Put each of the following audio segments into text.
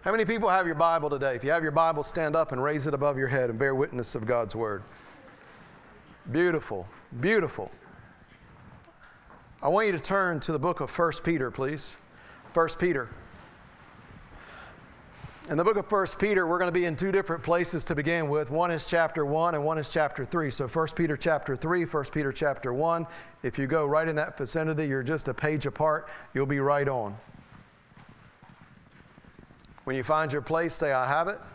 How many people have your Bible today? If you have your Bible, stand up and raise it above your head and bear witness of God's Word. Beautiful, beautiful. I want you to turn to the book of 1 Peter, please. 1 Peter. In the book of 1 Peter, we're going to be in two different places to begin with. One is chapter 1 and one is chapter 3. So 1 Peter chapter 3, 1 Peter chapter 1. If you go right in that vicinity, you're just a page apart. You'll be right on. When you find your place, say, I have it.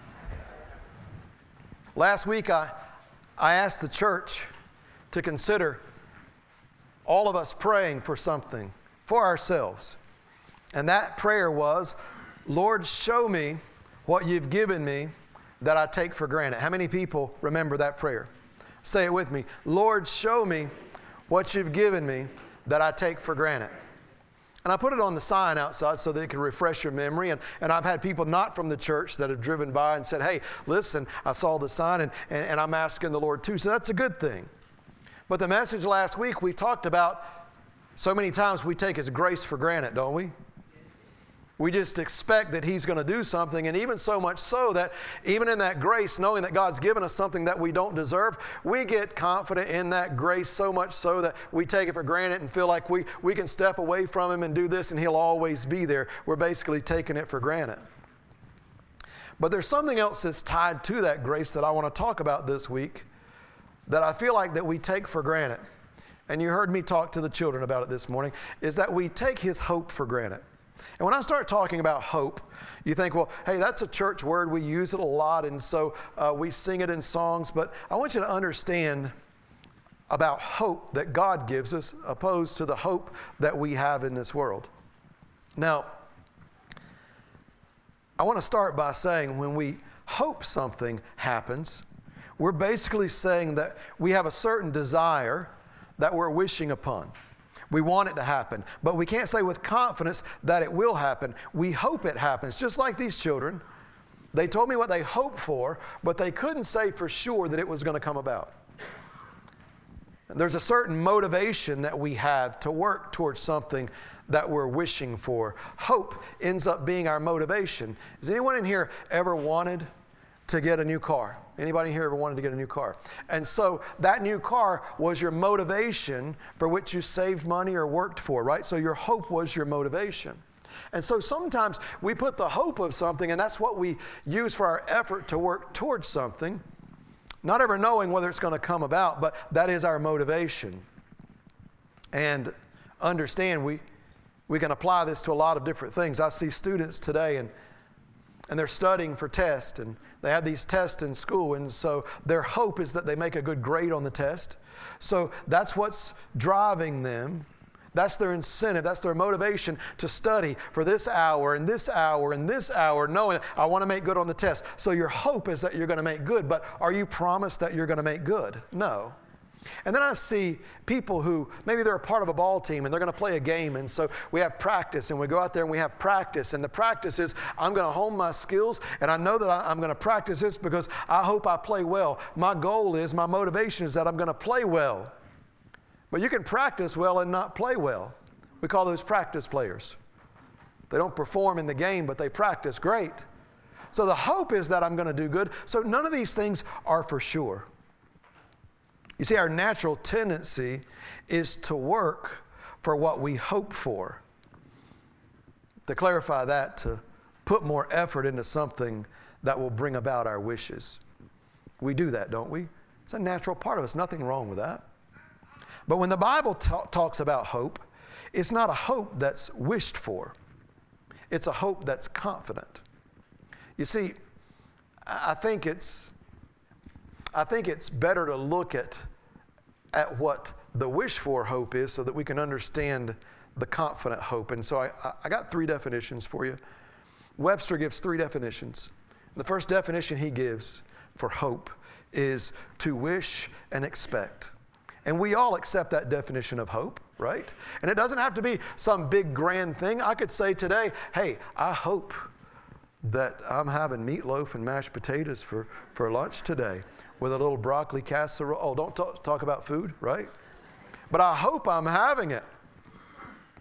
Last week, I asked the church to consider all of us praying for something for ourselves. And that prayer was, Lord, show me what you've given me that I take for granted. How many people remember that prayer? Say it with me. Lord, show me what you've given me that I take for granted. And I put it on the sign outside so that it can refresh your memory. And I've had people not from the church that have driven by and said, hey, listen, I saw the sign and I'm asking the Lord too. So that's a good thing. But the message last week, we talked about so many times we take His grace for granted, don't we? We just expect that He's going to do something, and even so much so that even in that grace, knowing that God's given us something that we don't deserve, we get confident in that grace so much so that we take it for granted and feel like we can step away from Him and do this and He'll always be there. We're basically taking it for granted. But there's something else that's tied to that grace that I want to talk about this week that I feel like that we take for granted. And you heard me talk to the children about it this morning, is that we take His hope for granted. And when I start talking about hope, you think, well, hey, that's a church word. We use it a lot, and so we sing it in songs. But I want you to understand about hope that God gives us opposed to the hope that we have in this world. Now, I want to start by saying when we hope something happens, we're basically saying that we have a certain desire that we're wishing upon. We want it to happen, but we can't say with confidence that it will happen. We hope it happens, just like these children. They told me what they hoped for, but they couldn't say for sure that it was going to come about. There's a certain motivation that we have to work towards something that we're wishing for. Hope ends up being our motivation. Has anyone in here ever wanted to get a new car? Anybody here ever wanted to get a new car? And so that new car was your motivation for which you saved money or worked for, right? So your hope was your motivation. And so sometimes we put the hope of something, and that's what we use for our effort to work towards something, not ever knowing whether it's going to come about, but that is our motivation. And understand, we can apply this to a lot of different things. I see students today, and they're studying for tests, and they have these tests in school, and so their hope is that they make a good grade on the test. So that's what's driving them. That's their incentive. That's their motivation to study for this hour and this hour and this hour, knowing I want to make good on the test. So your hope is that you're going to make good, but are you promised that you're going to make good? No. And then I see people who, maybe they're a part of a ball team and they're going to play a game, and so we have practice, and we go out there and we have practice, and the practice is, I'm going to hone my skills, and I know that I'm going to practice this because I hope I play well. My goal is, my motivation is that I'm going to play well. But you can practice well and not play well. We call those practice players. They don't perform in the game, but they practice great. So the hope is that I'm going to do good. So none of these things are for sure. You see, our natural tendency is to work for what we hope for. To clarify that, to put more effort into something that will bring about our wishes. We do that, don't we? It's a natural part of us. Nothing wrong with that. But when the Bible talks about hope, it's not a hope that's wished for. It's a hope that's confident. You see, I think it's better to look at what the wish for hope is so that we can understand the confident hope. And so I got three definitions for you. Webster gives three definitions. The first definition he gives for hope is to wish and expect. And we all accept that definition of hope, right? And it doesn't have to be some big grand thing. I could say today, hey, I hope that I'm having meatloaf and mashed potatoes for lunch today with a little broccoli casserole. Oh, don't talk about food, right? But I hope I'm having it.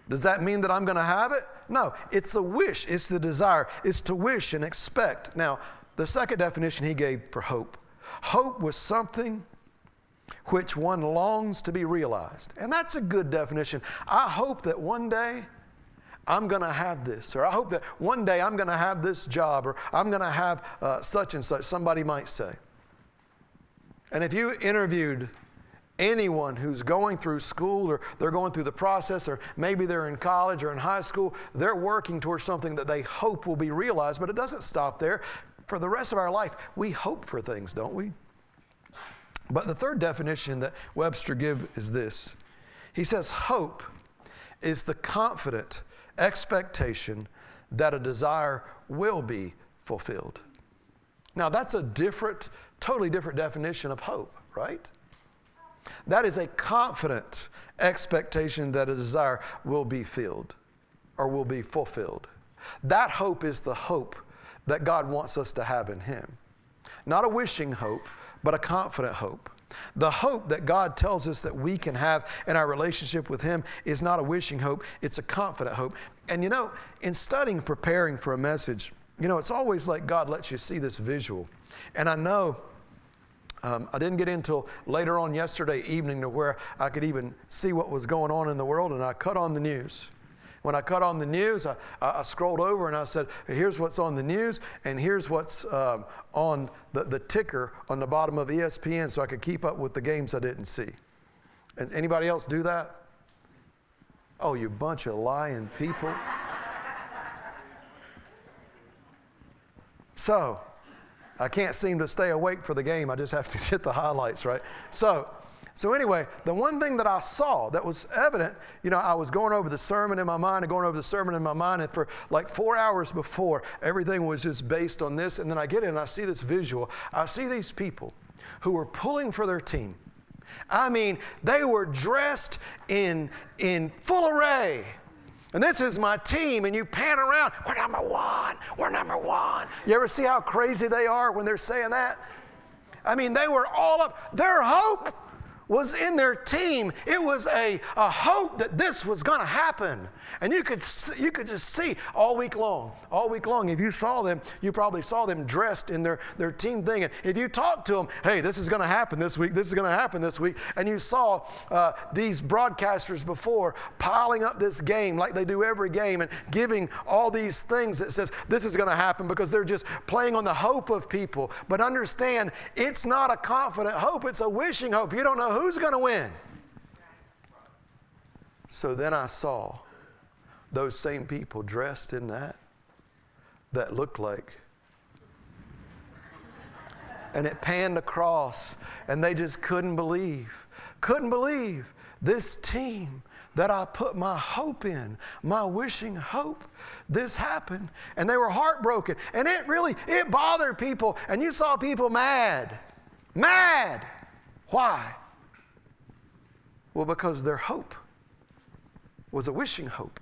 Does that mean that I'm going to have it? No, it's a wish. It's the desire. It's to wish and expect. Now, the second definition he gave for hope. Hope was something which one longs to be realized. And that's a good definition. I hope that one day I'm going to have this, or I hope that one day I'm going to have this job, or I'm going to have such and such, somebody might say. And if you interviewed anyone who's going through school, or they're going through the process, or maybe they're in college or in high school, they're working towards something that they hope will be realized, but it doesn't stop there. For the rest of our life, we hope for things, don't we? But the third definition that Webster gives is this. He says, hope is the confident expectation that a desire will be fulfilled. Now, that's a different, totally different definition of hope, right? That is a confident expectation that a desire will be filled or will be fulfilled. That hope is the hope that God wants us to have in Him. Not a wishing hope, but a confident hope. The hope that God tells us that we can have in our relationship with Him is not a wishing hope, it's a confident hope. And you know, in studying, preparing for a message, you know, it's always like God lets you see this visual. And I know I didn't get in until later on yesterday evening to where I could even see what was going on in the world, and I cut on the news. When I cut on the news, I scrolled over and I said, here's what's on the news, and here's what's on the ticker on the bottom of ESPN, so I could keep up with the games I didn't see. Does anybody else do that? Oh, you bunch of lying people. So, I can't seem to stay awake for the game. I just have to hit the highlights, right? So anyway, the one thing that I saw that was evident, you know, I was going over the sermon in my mind and going over the sermon in my mind, and for like 4 hours before, everything was just based on this. And then I get in and I see this visual. I see these people who were pulling for their team. I mean, they were dressed in full array. And this is my team, and you pan around, we're number one, we're number one. You ever see how crazy they are when they're saying that? I mean, they were all up. Their hope was in their team. It was a hope that this was going to happen. And you could just see all week long. If you saw them, you probably saw them dressed in their team thing. And if you talked to them, hey, this is going to happen this week, this is going to happen this week, and you saw these broadcasters before piling up this game like they do every game and giving all these things that says this is going to happen because they're just playing on the hope of people. But understand, it's not a confident hope, it's a wishing hope. You don't know who's going to win. So then I saw those same people dressed in that looked like. And it panned across, and they just couldn't believe this team that I put my hope in, my wishing hope, this happened. And they were heartbroken. And it bothered people. And you saw people mad. Why? Well, because their hope was a wishing hope.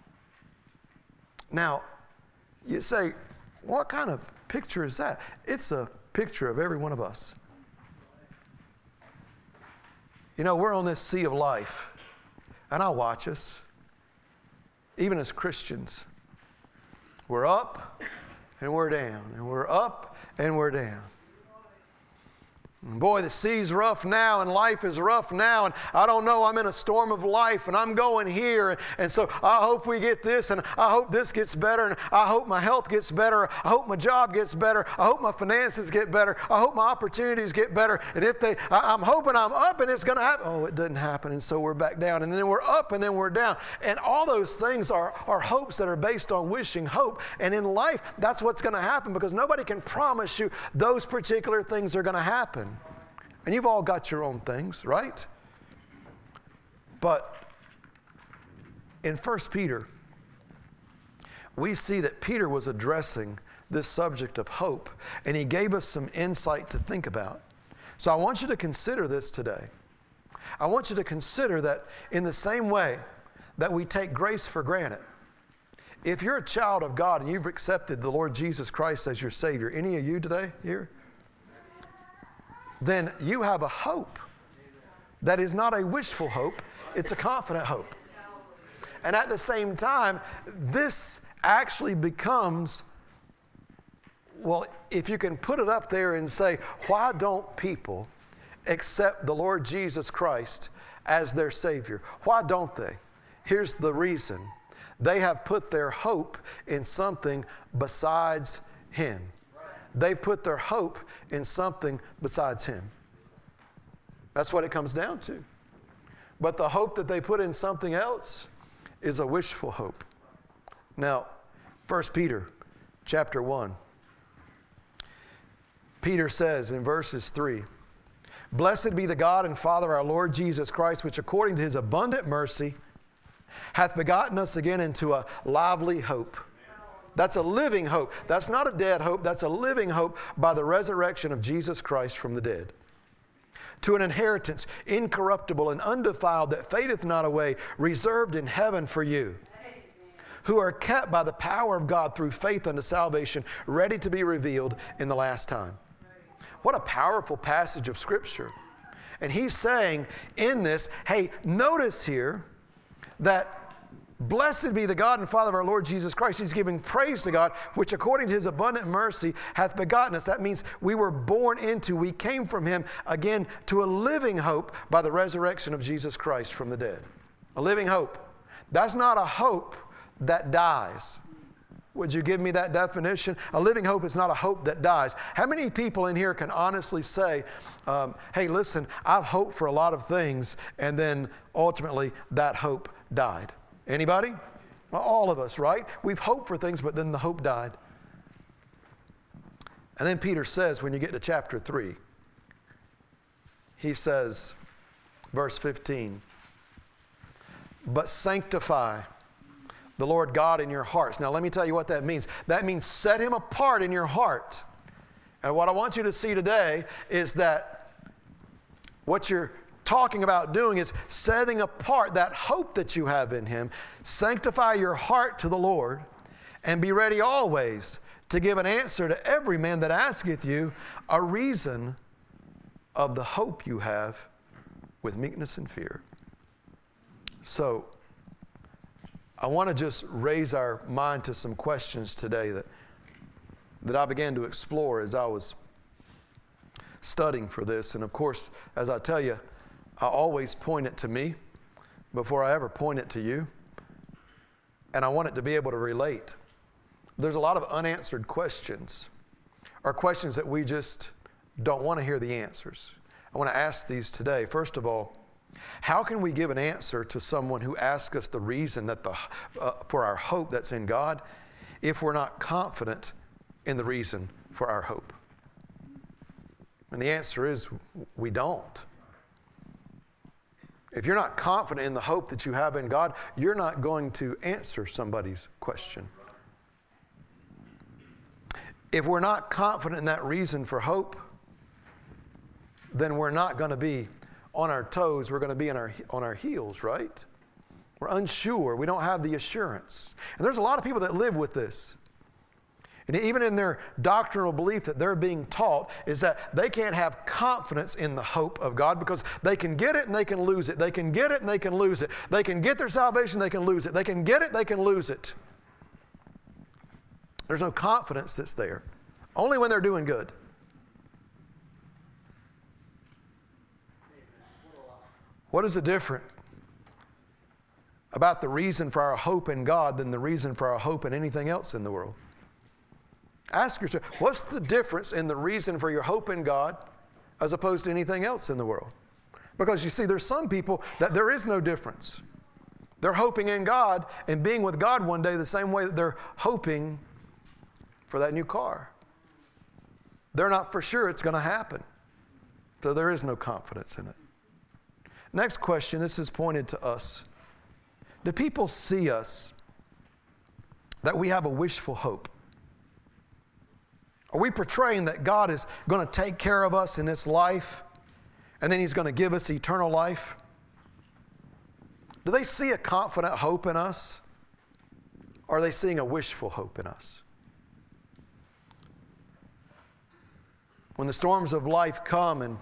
Now, you say, what kind of picture is that? It's a picture of every one of us. You know, we're on this sea of life, and I watch us, even as Christians. We're up and we're down, and we're up and we're down. Boy, the sea's rough now, and life is rough now, and I don't know, I'm in a storm of life, and I'm going here, and so I hope we get this, and I hope this gets better, and I hope my health gets better, I hope my job gets better, I hope my finances get better, I hope my opportunities get better, and I'm hoping I'm up and it's going to happen. Oh, it didn't happen, and so we're back down, and then we're up and then we're down, and all those things are hopes that are based on wishing hope, and in life, that's what's going to happen, because nobody can promise you those particular things are going to happen. And you've all got your own things, right? But in 1 Peter, we see that Peter was addressing this subject of hope, and he gave us some insight to think about. So I want you to consider this today. I want you to consider that in the same way that we take grace for granted. If you're a child of God and you've accepted the Lord Jesus Christ as your Savior, any of you today here? Then you have a hope that is not a wishful hope, it's a confident hope. And at the same time, this actually becomes, well, if you can put it up there and say, why don't people accept the Lord Jesus Christ as their Savior? Why don't they? Here's the reason. They have put their hope in something besides Him. They've put their hope in something besides Him. That's what it comes down to. But the hope that they put in something else is a wishful hope. Now, 1 Peter chapter 1. Peter says in verses 3, "Blessed be the God and Father of our Lord Jesus Christ, which according to His abundant mercy hath begotten us again into a lively hope." That's a living hope. That's not a dead hope. That's a living hope by the resurrection of Jesus Christ from the dead. "To an inheritance incorruptible and undefiled that fadeth not away, reserved in heaven for you, who are kept by the power of God through faith unto salvation, ready to be revealed in the last time." What a powerful passage of Scripture. And he's saying in this, hey, notice here that blessed be the God and Father of our Lord Jesus Christ. He's giving praise to God, which according to His abundant mercy hath begotten us. That means we were born into, we came from Him again to a living hope by the resurrection of Jesus Christ from the dead. A living hope. That's not a hope that dies. Would you give me that definition? A living hope is not a hope that dies. How many people in here can honestly say, hey, listen, I've hoped for a lot of things, and then ultimately that hope died? Anybody? Well, all of us, right? We've hoped for things, but then the hope died. And then Peter says, when you get to chapter 3, he says, verse 15, "But sanctify the Lord God in your hearts." Now let me tell you what that means. That means set Him apart in your heart. And what I want you to see today is that what you're talking about doing is setting apart that hope that you have in Him. Sanctify your heart to the Lord, and be ready always to give an answer to every man that asketh you a reason of the hope you have with meekness and fear. So, I want to just raise our mind to some questions today that I began to explore as I was studying for this. And of course, as I tell you, I always point it to me before I ever point it to you. And I want it to be able to relate. There's a lot of unanswered questions, or questions that we just don't want to hear the answers. I want to ask these today. First of all, how can we give an answer to someone who asks us the reason that for our hope that's in God if we're not confident in the reason for our hope? And the answer is we don't. If you're not confident in the hope that you have in God, you're not going to answer somebody's question. If we're not confident in that reason for hope, then we're not going to be on our toes. We're going to be on our heels, right? We're unsure. We don't have the assurance. And there's a lot of people that live with this. And even in their doctrinal belief that they're being taught is that they can't have confidence in the hope of God because they can get it and they can lose it. They can get it and they can lose it. They can get their salvation, they can lose it. They can get it, they can lose it. There's no confidence that's there. Only when they're doing good. What is the difference about the reason for our hope in God than the reason for our hope in anything else in the world? Ask yourself, what's the difference in the reason for your hope in God as opposed to anything else in the world? Because you see, there's some people that there is no difference. They're hoping in God and being with God one day the same way that they're hoping for that new car. They're not for sure it's going to happen. So there is no confidence in it. Next question, this is pointed to us. Do people see us that we have a wishful hope? Are we portraying that God is going to take care of us in this life and then He's going to give us eternal life? Do they see a confident hope in us? Or are they seeing a wishful hope in us? When the storms of life come and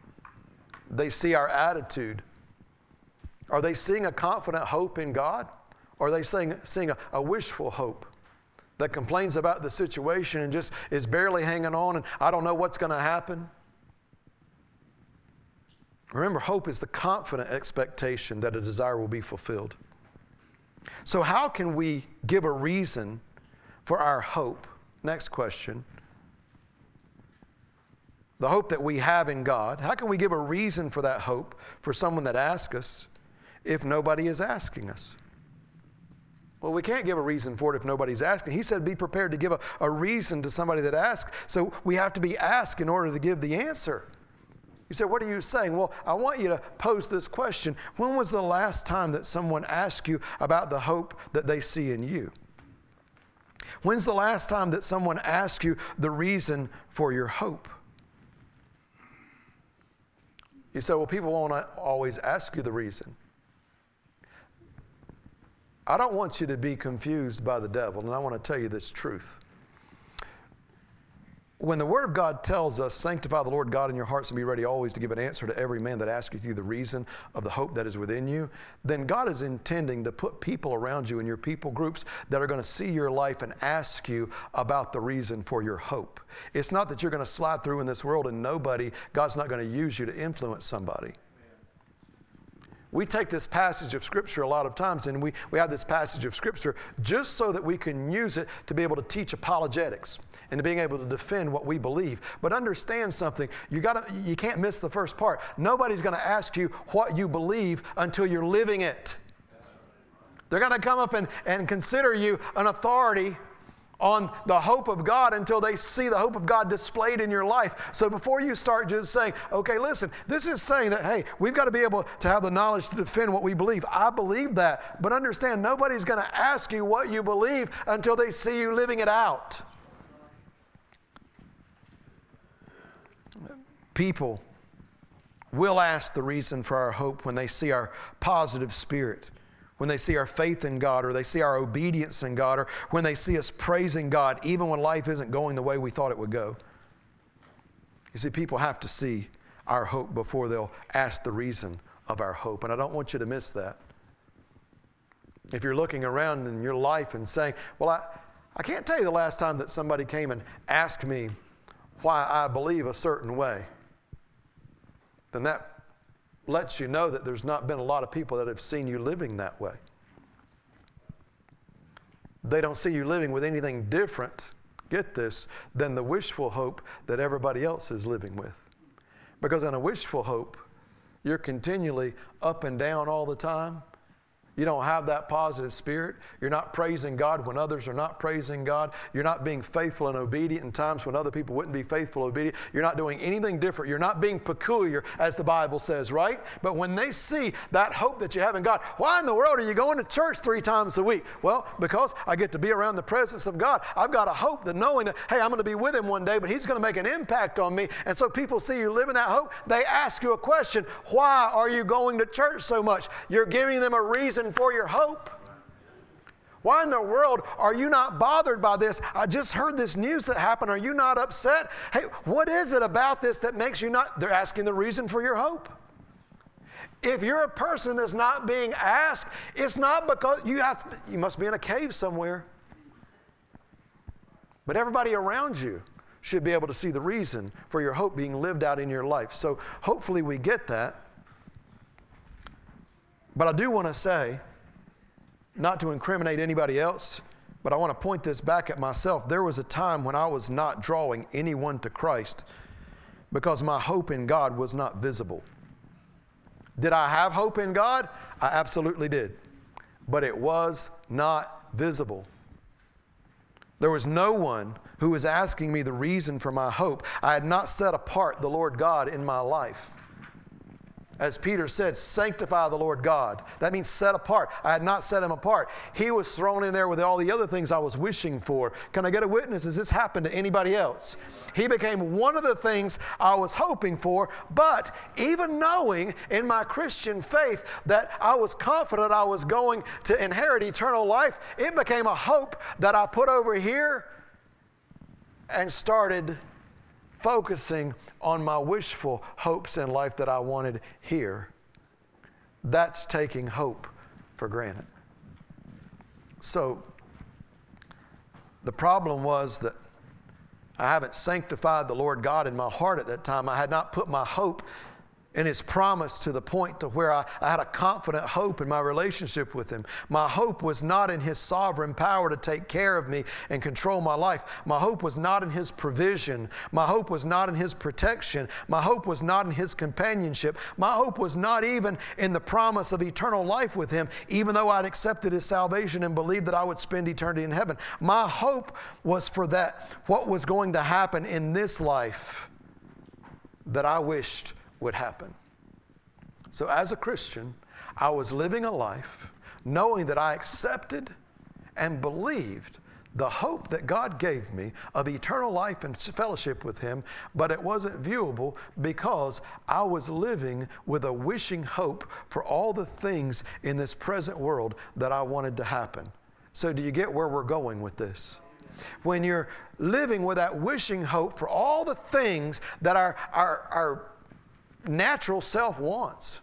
they see our attitude, are they seeing a confident hope in God? Or are they seeing a wishful hope that complains about the situation and just is barely hanging on and I don't know what's going to happen? Remember, hope is the confident expectation that a desire will be fulfilled. So how can we give a reason for our hope? Next question. The hope that we have in God. How can we give a reason for that hope for someone that asks us if nobody is asking us? Well, we can't give a reason for it if nobody's asking. He said be prepared to give a reason to somebody that asks. So we have to be asked in order to give the answer. You say, what are you saying? Well, I want you to pose this question. When was the last time that someone asked you about the hope that they see in you? When's the last time that someone asked you the reason for your hope? You say, well, people won't always ask you the reason. I don't want you to be confused by the devil, and I want to tell you this truth. When the Word of God tells us, sanctify the Lord God in your hearts and be ready always to give an answer to every man that asks you the reason of the hope that is within you, then God is intending to put people around you in your people groups that are going to see your life and ask you about the reason for your hope. It's not that you're going to slide through in this world and God's not going to use you to influence somebody. We take this passage of Scripture a lot of times, and we have this passage of Scripture just so that we can use it to be able to teach apologetics and to being able to defend what we believe. But understand something, you can't miss the first part. Nobody's going to ask you what you believe until you're living it. They're going to come up and consider you an authority on the hope of God until they see the hope of God displayed in your life. So before you start just saying, okay, listen, this is saying that, hey, we've got to be able to have the knowledge to defend what we believe. I believe that. But understand, nobody's going to ask you what you believe until they see you living it out. People will ask the reason for our hope when they see our positive spirit, when they see our faith in God, or they see our obedience in God, or when they see us praising God, even when life isn't going the way we thought it would go. You see, people have to see our hope before they'll ask the reason of our hope. And I don't want you to miss that. If you're looking around in your life and saying, well, I can't tell you the last time that somebody came and asked me why I believe a certain way, then that lets you know that there's not been a lot of people that have seen you living that way. They don't see you living with anything different, get this, than the wishful hope that everybody else is living with. Because in a wishful hope, you're continually up and down all the time. You don't have that positive spirit. You're not praising God when others are not praising God. You're not being faithful and obedient in times when other people wouldn't be faithful and obedient. You're not doing anything different. You're not being peculiar, as the Bible says, right? But when they see that hope that you have in God, why in the world are you going to church 3 times a week? Well, because I get to be around the presence of God. I've got a hope that knowing that, hey, I'm going to be with Him one day, but He's going to make an impact on me. And so people see you living that hope. They ask you a question, why are you going to church so much? You're giving them a reason for your hope. Why in the world are you not bothered by this? I just heard this news that happened. Are you not upset? Hey, what is it about this that makes you not? They're asking the reason for your hope. If you're a person that's not being asked, it's not because you must be in a cave somewhere. But everybody around you should be able to see the reason for your hope being lived out in your life. So hopefully we get that. But I do want to say, not to incriminate anybody else, but I want to point this back at myself. There was a time when I was not drawing anyone to Christ because my hope in God was not visible. Did I have hope in God? I absolutely did. But it was not visible. There was no one who was asking me the reason for my hope. I had not set apart the Lord God in my life. As Peter said, sanctify the Lord God. That means set apart. I had not set Him apart. He was thrown in there with all the other things I was wishing for. Can I get a witness? Has this happened to anybody else? He became one of the things I was hoping for, but even knowing in my Christian faith that I was confident I was going to inherit eternal life, it became a hope that I put over here and started focusing on my wishful hopes in life that I wanted here. That's taking hope for granted. So the problem was that I haven't sanctified the Lord God in my heart at that time. I had not put my hope in His promise to the point to where I had a confident hope in my relationship with Him. My hope was not in His sovereign power to take care of me and control my life. My hope was not in His provision. My hope was not in His protection. My hope was not in His companionship. My hope was not even in the promise of eternal life with Him, even though I'd accepted His salvation and believed that I would spend eternity in heaven. My hope was for that, what was going to happen in this life that I wished would happen. So as a Christian, I was living a life knowing that I accepted and believed the hope that God gave me of eternal life and fellowship with Him, but it wasn't viewable because I was living with a wishing hope for all the things in this present world that I wanted to happen. So do you get where we're going with this? When you're living with that wishing hope for all the things that our natural self wants,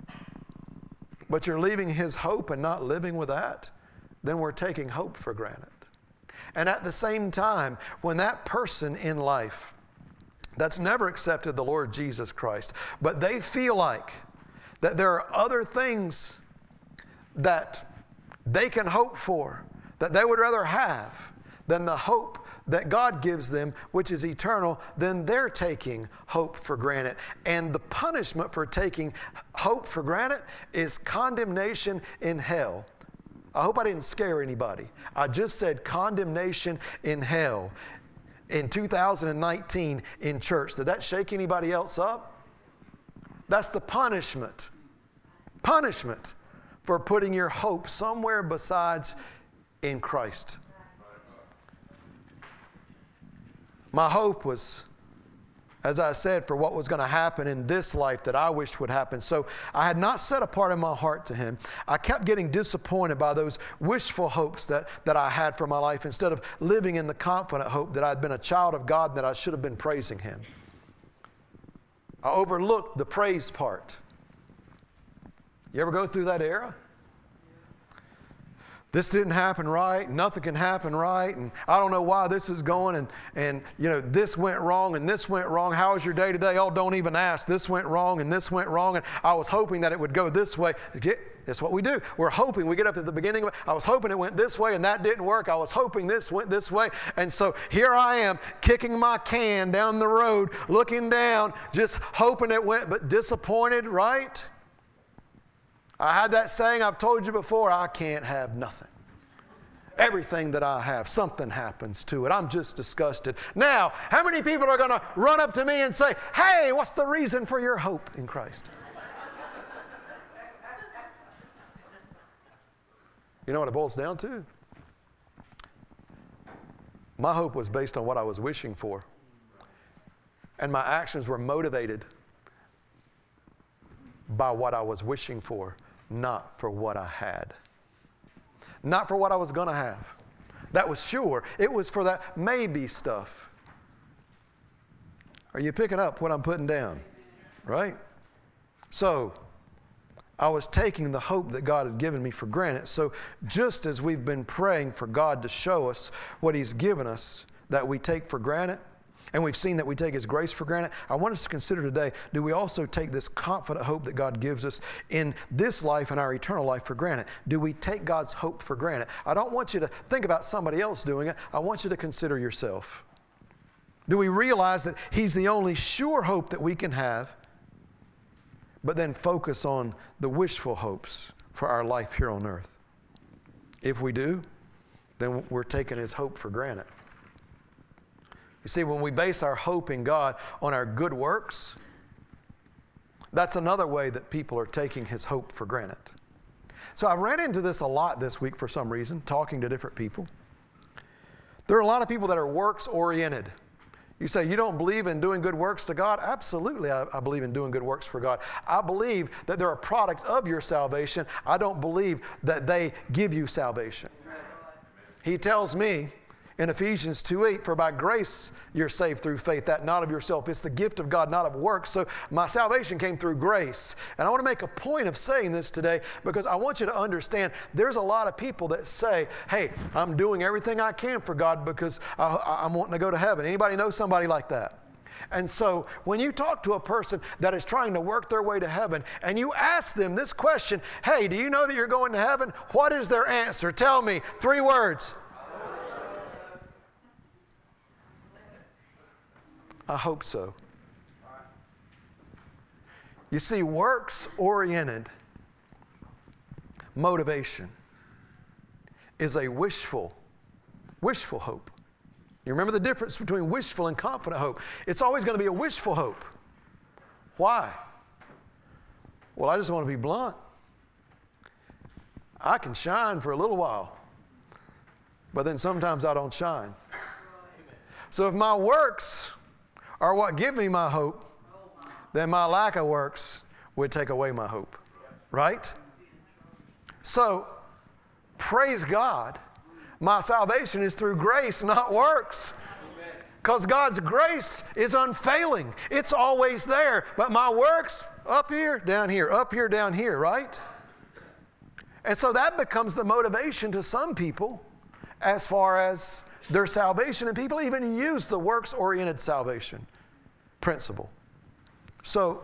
but you're leaving His hope and not living with that, then we're taking hope for granted. And at the same time, when that person in life that's never accepted the Lord Jesus Christ, but they feel like that there are other things that they can hope for, that they would rather have than the hope that God gives them, which is eternal, then they're taking hope for granted. And the punishment for taking hope for granted is condemnation in hell. I hope I didn't scare anybody. I just said condemnation in hell in 2019 in church. Did that shake anybody else up? That's the punishment. Punishment for putting your hope somewhere besides in Christ. My hope was, as I said, for what was going to happen in this life that I wished would happen. So I had not set apart in my heart to Him. I kept getting disappointed by those wishful hopes that I had for my life instead of living in the confident hope that I'd been a child of God and that I should have been praising Him. I overlooked the praise part. You ever go through that era? This didn't happen right, nothing can happen right, and I don't know why this is going, and you know, this went wrong and this went wrong. How was your day today? Oh, don't even ask. This went wrong and this went wrong, and I was hoping that it would go this way. That's what we do. We're hoping. We get up at the beginning of it. I was hoping it went this way and that didn't work. I was hoping this went this way. And so here I am kicking my can down the road, looking down, just hoping it went, but disappointed, right? I had that saying I've told you before, I can't have nothing. Everything that I have, something happens to it. I'm just disgusted. Now, how many people are going to run up to me and say, hey, what's the reason for your hope in Christ? You know what it boils down to? My hope was based on what I was wishing for. And my actions were motivated by what I was wishing for, not for what I had. Not for what I was going to have. That was sure. It was for that maybe stuff. Are you picking up what I'm putting down? Right? So, I was taking the hope that God had given me for granted. So, just as we've been praying for God to show us what He's given us that we take for granted, and we've seen that we take His grace for granted, I want us to consider today, do we also take this confident hope that God gives us in this life and our eternal life for granted? Do we take God's hope for granted? I don't want you to think about somebody else doing it. I want you to consider yourself. Do we realize that He's the only sure hope that we can have, but then focus on the wishful hopes for our life here on earth? If we do, then we're taking His hope for granted. You see, when we base our hope in God on our good works, that's another way that people are taking His hope for granted. So I ran into this a lot this week for some reason, talking to different people. There are a lot of people that are works-oriented. You say, you don't believe in doing good works to God? Absolutely, I believe in doing good works for God. I believe that they're a product of your salvation. I don't believe that they give you salvation. He tells me In Ephesians 2:8, for by grace you're saved through faith, that not of yourself. It's the gift of God, not of works. So my salvation came through grace. And I want to make a point of saying this today because I want you to understand there's a lot of people that say, hey, I'm doing everything I can for God because I'm wanting to go to heaven. Anybody know somebody like that? And so when you talk to a person that is trying to work their way to heaven and you ask them this question, hey, do you know that you're going to heaven? What is their answer? Tell me. 3 words. I hope so. You see, works-oriented motivation is a wishful hope. You remember the difference between wishful and confident hope? It's always going to be a wishful hope. Why? Well, I just want to be blunt. I can shine for a little while, but then sometimes I don't shine. So if my works are what give me my hope, then my lack of works would take away my hope. Right? So, praise God. My salvation is through grace, not works. Because God's grace is unfailing. It's always there. But my works, up here, down here, up here, down here, right? And so that becomes the motivation to some people as far as their salvation, and people even use the works-oriented salvation principle. So,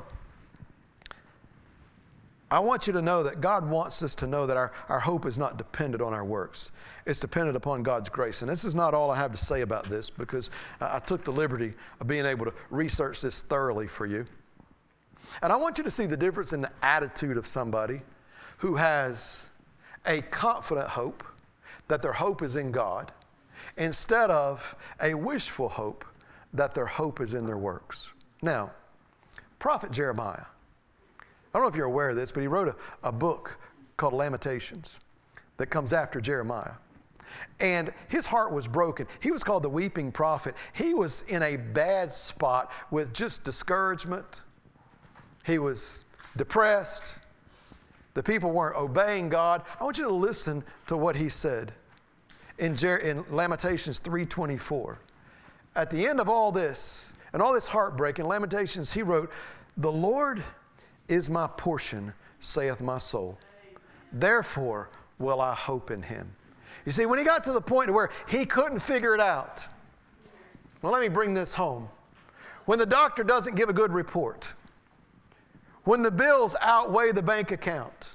I want you to know that God wants us to know that our hope is not dependent on our works. It's dependent upon God's grace. And this is not all I have to say about this because I took the liberty of being able to research this thoroughly for you. And I want you to see the difference in the attitude of somebody who has a confident hope that their hope is in God, instead of a wishful hope that their hope is in their works. Now, prophet Jeremiah, I don't know if you're aware of this, but he wrote a book called Lamentations that comes after Jeremiah. And his heart was broken. He was called the weeping prophet. He was in a bad spot with just discouragement. He was depressed. The people weren't obeying God. I want you to listen to what he said in Lamentations 3:24. At the end of all this, and all this heartbreak, in Lamentations he wrote, "The Lord is my portion, saith my soul. Therefore will I hope in him." You see, when he got to the point where he couldn't figure it out, well, let me bring this home. When the doctor doesn't give a good report, when the bills outweigh the bank account,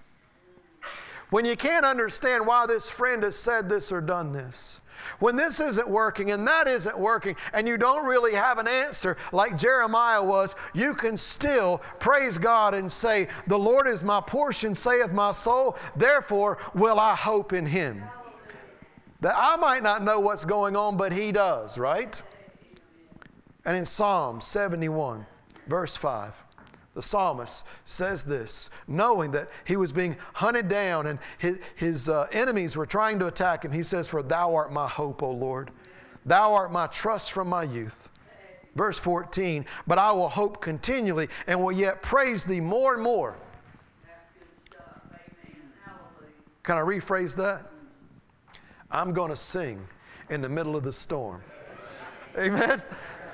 when you can't understand why this friend has said this or done this, when this isn't working and that isn't working, and you don't really have an answer like Jeremiah was, you can still praise God and say, "The Lord is my portion, saith my soul, therefore will I hope in him." That I might not know what's going on, but he does, right? And in Psalm 71, verse 5, the psalmist says this, knowing that he was being hunted down and his enemies were trying to attack him. He says, "For thou art my hope, O Lord. Thou art my trust from my youth." Verse 14, "But I will hope continually and will yet praise thee more and more." That's good stuff. Amen. Hallelujah. Can I rephrase that? I'm going to sing in the middle of the storm. Amen?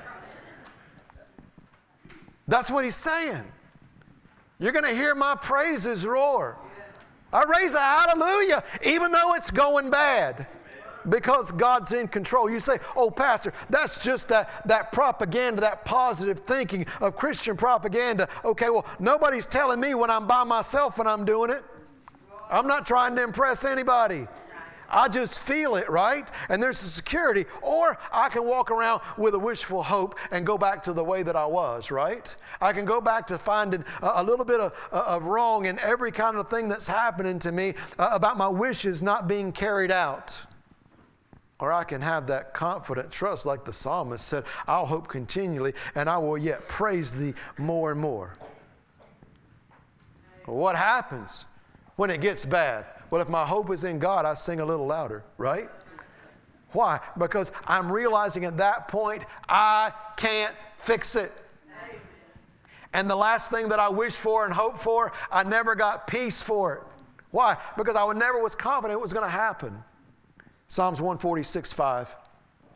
That's what he's saying. You're going to hear my praises roar. I raise a hallelujah even though it's going bad, because God's in control. You say, "Oh, Pastor, that's just that propaganda, that positive thinking of Christian propaganda." Okay, well, nobody's telling me when I'm by myself when I'm doing it. I'm not trying to impress anybody. I just feel it, right? And there's a security. Or I can walk around with a wishful hope and go back to the way that I was, right? I can go back to finding a little bit of wrong in every kind of thing that's happening to me about my wishes not being carried out. Or I can have that confident trust like the psalmist said, "I'll hope continually and I will yet praise thee more and more." Well, what happens when it gets bad? Well, if my hope is in God, I sing a little louder, right? Why? Because I'm realizing at that point, I can't fix it. Amen. And the last thing that I wished for and hoped for, I never got peace for it. Why? Because I never was confident it was going to happen. Psalms 146:5.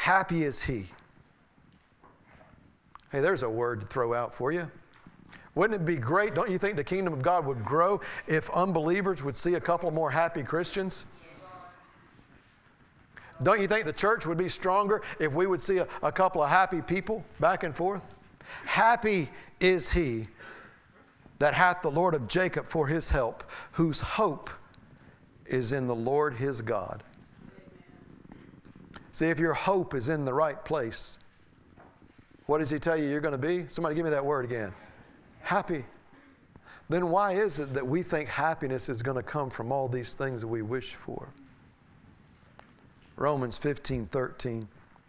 Happy is he. Hey, there's a word to throw out for you. Wouldn't it be great? Don't you think the kingdom of God would grow if unbelievers would see a couple more happy Christians? Don't you think the church would be stronger if we would see a couple of happy people back and forth? Happy is he that hath the Lord of Jacob for his help, whose hope is in the Lord his God. See, if your hope is in the right place, what does he tell you you're going to be? Somebody give me that word again. Happy. Then why is it that we think happiness is going to come from all these things that we wish for? Romans 15:13.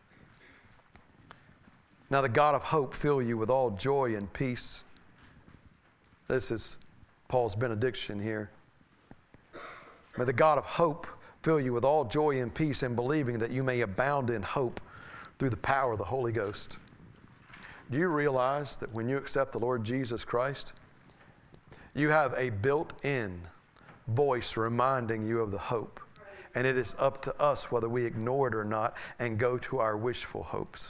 Now the God of hope fill you with all joy and peace. This is Paul's benediction here. May the God of hope fill you with all joy and peace in believing that you may abound in hope through the power of the Holy Ghost. Do you realize that when you accept the Lord Jesus Christ, you have a built-in voice reminding you of the hope? And it is up to us whether we ignore it or not and go to our wishful hopes.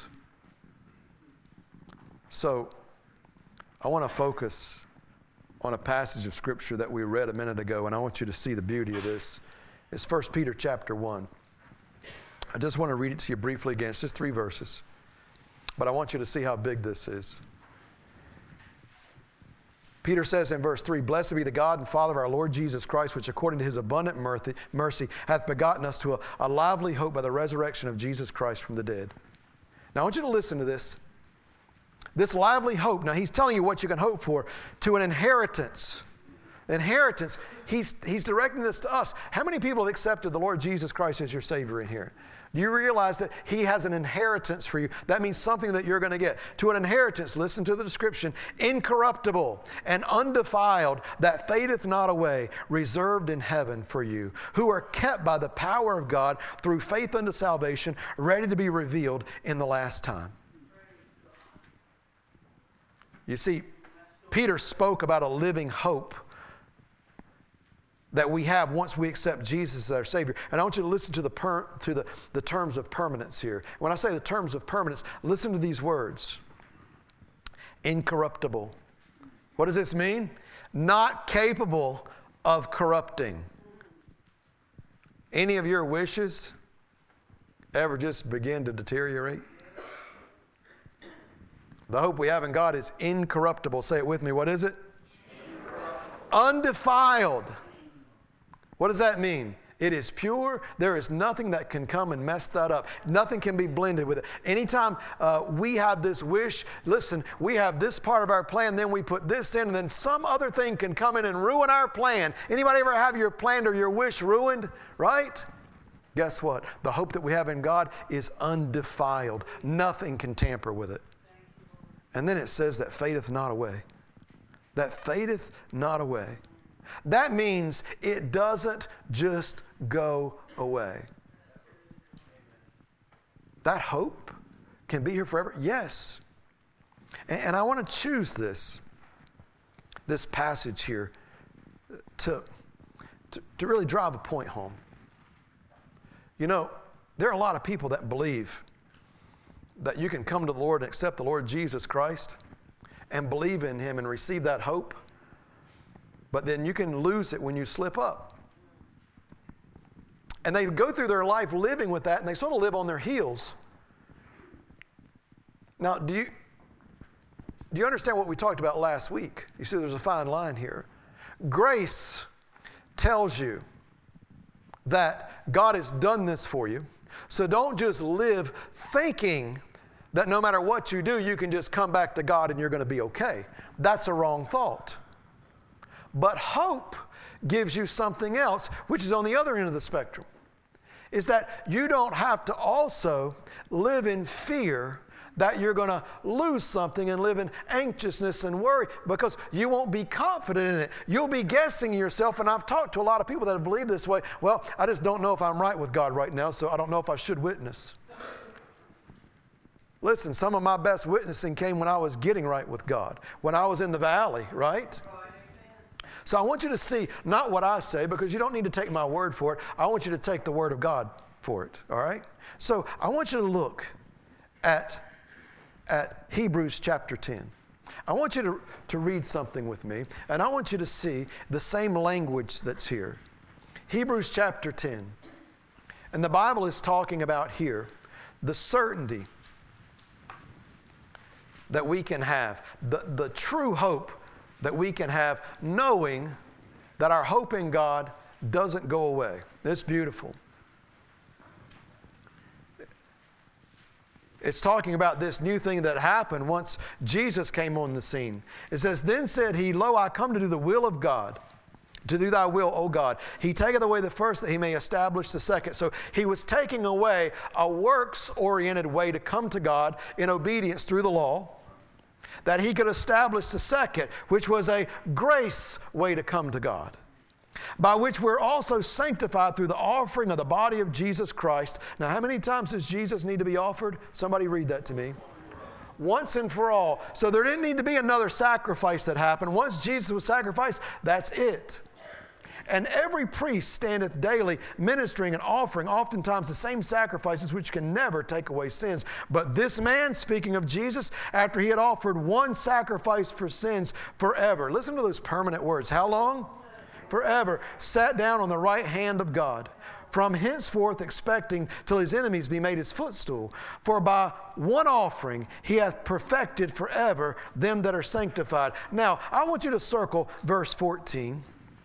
So, I want to focus on a passage of Scripture that we read a minute ago, and I want you to see the beauty of this. It's 1 Peter chapter 1. I just want to read it to you briefly again. It's just 3 verses. But I want you to see how big this is. Peter says in verse 3, Blessed be the God and Father of our Lord Jesus Christ, which according to his abundant mercy hath begotten us to a lively hope by the resurrection of Jesus Christ from the dead. Now I want you to listen to this. This lively hope. Now he's telling you what you can hope for. To an inheritance. Inheritance. He's directing this to us. How many people have accepted the Lord Jesus Christ as your Savior in here? Do you realize that he has an inheritance for you? That means something that you're going to get. To an inheritance, listen to the description, incorruptible and undefiled, that fadeth not away, reserved in heaven for you, who are kept by the power of God through faith unto salvation, ready to be revealed in the last time. You see, Peter spoke about a living hope that we have once we accept Jesus as our Savior. And I want you to listen to the terms of permanence here. When I say the terms of permanence, listen to these words. Incorruptible. What does this mean? Not capable of corrupting. Any of your wishes ever just begin to deteriorate? The hope we have in God is incorruptible. Say it with me. What is it? Undefiled. What does that mean? It is pure. There is nothing that can come and mess that up. Nothing can be blended with it. Anytime we have this wish, listen, we have this part of our plan, then we put this in, and then some other thing can come in and ruin our plan. Anybody ever have your plan or your wish ruined? Right? Guess what? The hope that we have in God is undefiled. Nothing can tamper with it. And then it says that fadeth not away. That fadeth not away. That means it doesn't just go away. That hope can be here forever? Yes. And I want to choose this passage here to really drive a point home. You know, there are a lot of people that believe that you can come to the Lord and accept the Lord Jesus Christ and believe in him and receive that hope. But then you can lose it when you slip up. And they go through their life living with that, and they sort of live on their heels. Now, do you understand what we talked about last week? You see, there's a fine line here. Grace tells you that God has done this for you. So don't just live thinking that no matter what you do, you can just come back to God and you're going to be okay. That's a wrong thought. But hope gives you something else, which is on the other end of the spectrum, is that you don't have to also live in fear that you're going to lose something and live in anxiousness and worry, because you won't be confident in it. You'll be guessing yourself, and I've talked to a lot of people that have believed this way. Well, I just don't know if I'm right with God right now, so I don't know if I should witness. Listen, some of my best witnessing came when I was getting right with God, when I was in the valley, right? So I want you to see, not what I say, because you don't need to take my word for it. I want you to take the word of God for it, all right? So I want you to look at Hebrews chapter 10. I want you to read something with me, and I want you to see the same language that's here. Hebrews chapter 10. And the Bible is talking about here the certainty that we can have, the true hope that we can have, knowing that our hope in God doesn't go away. It's beautiful. It's talking about this new thing that happened once Jesus came on the scene. It says, "Then said he, Lo, I come to do the will of God, to do thy will, O God. He taketh away the first that he may establish the second." So he was taking away a works-oriented way to come to God in obedience through the law, that he could establish the second, which was a grace way to come to God, by which we're also sanctified through the offering of the body of Jesus Christ. Now, how many times does Jesus need to be offered? Somebody read that to me. Once and for all. So there didn't need to be another sacrifice that happened. Once Jesus was sacrificed, that's it. And every priest standeth daily ministering and offering oftentimes the same sacrifices which can never take away sins. But this man, speaking of Jesus, after he had offered one sacrifice for sins forever. Listen to those permanent words. How long? Forever. Sat down on the right hand of God, from henceforth expecting till his enemies be made his footstool. For by one offering he hath perfected forever them that are sanctified. Now, I want you to circle verse 14.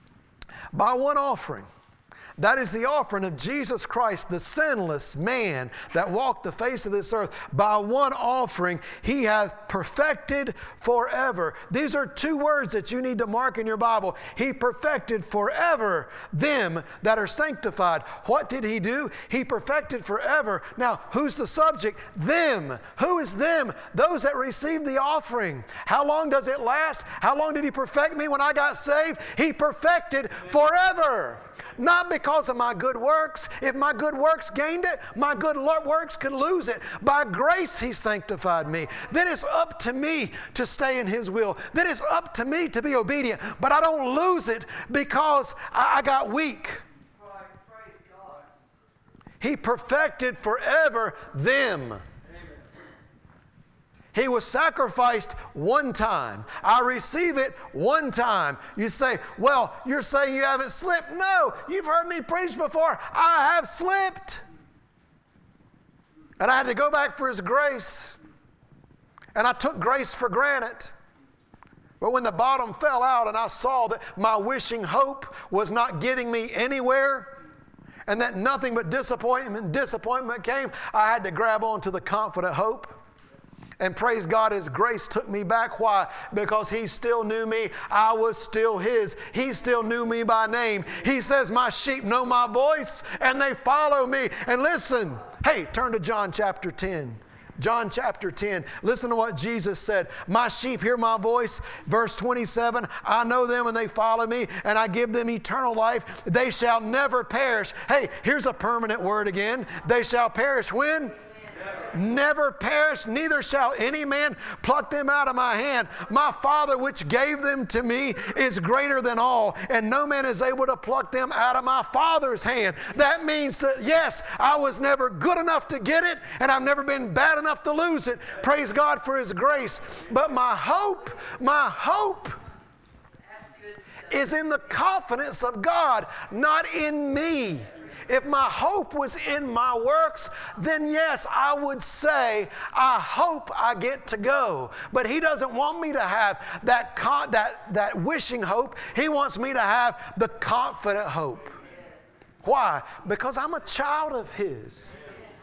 By one offering. That is the offering of Jesus Christ, the sinless man that walked the face of this earth. By one offering, he hath perfected forever. These are two words that you need to mark in your Bible. He perfected forever them that are sanctified. What did he do? He perfected forever. Now, who's the subject? Them. Who is them? Those that received the offering. How long does it last? How long did he perfect me when I got saved? He perfected forever. Not because of my good works. If my good works gained it, my good works could lose it. By grace he sanctified me. Then it's up to me to stay in his will. Then it's up to me to be obedient. But I don't lose it because I got weak. Right, praise God. He perfected forever them. He was sacrificed one time. I receive it one time. You say, well, you're saying you haven't slipped. No, you've heard me preach before. I have slipped. And I had to go back for his grace. And I took grace for granted. But when the bottom fell out and I saw that my wishing hope was not getting me anywhere, and that nothing but disappointment came, I had to grab on to the confident hope. And praise God, his grace took me back. Why? Because he still knew me. I was still his. He still knew me by name. He says, my sheep know my voice and they follow me. And listen, hey, turn to John chapter 10. John chapter 10. Listen to what Jesus said. My sheep hear my voice. Verse 27, I know them and they follow me, and I give them eternal life. They shall never perish. Hey, here's a permanent word again. They shall perish when? Never perish, neither shall any man pluck them out of my hand. My Father which gave them to me is greater than all, and no man is able to pluck them out of my Father's hand. That means that, yes, I was never good enough to get it, and I've never been bad enough to lose it. Praise God for his grace. But my hope is in the confidence of God, not in me. If my hope was in my works, then yes, I would say, I hope I get to go. But he doesn't want me to have that wishing hope. He wants me to have the confident hope. Why? Because I'm a child of his.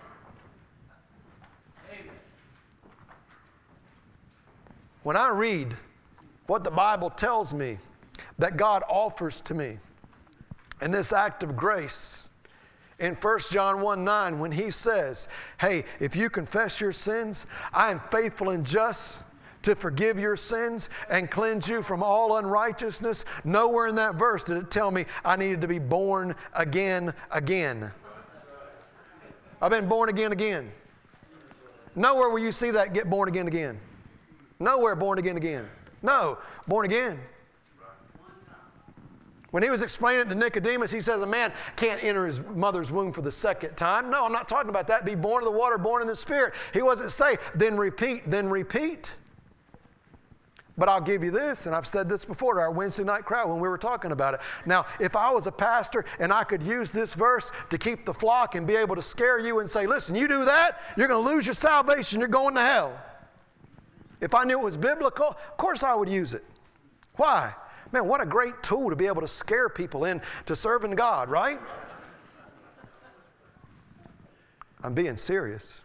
When I read what the Bible tells me that God offers to me in this act of grace, in 1 John 1:9, when he says, hey, if you confess your sins, I am faithful and just to forgive your sins and cleanse you from all unrighteousness. Nowhere in that verse did it tell me I needed to be born again. I've been born again. Nowhere will you see that get born again. Nowhere born again. No, born again. When he was explaining it to Nicodemus, he says a man can't enter his mother's womb for the second time. No, I'm not talking about that. Be born of the water, born in the Spirit. He wasn't saying, then repeat, then repeat. But I'll give you this, and I've said this before to our Wednesday night crowd when we were talking about it. Now, if I was a pastor and I could use this verse to keep the flock and be able to scare you and say, listen, you do that, you're going to lose your salvation, you're going to hell. If I knew it was biblical, of course I would use it. Why? Man, what a great tool to be able to scare people into serving God, right? I'm being serious.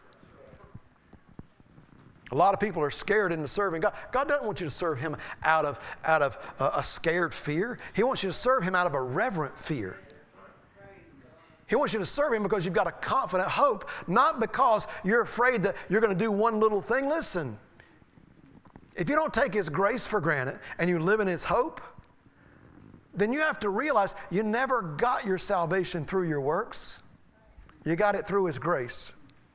A lot of people are scared into serving God. God doesn't want you to serve Him out of a scared fear. He wants you to serve Him out of a reverent fear. He wants you to serve Him because you've got a confident hope, not because you're afraid that you're going to do one little thing. Listen, if you don't take His grace for granted and you live in His hope, then you have to realize you never got your salvation through your works. You got it through His grace.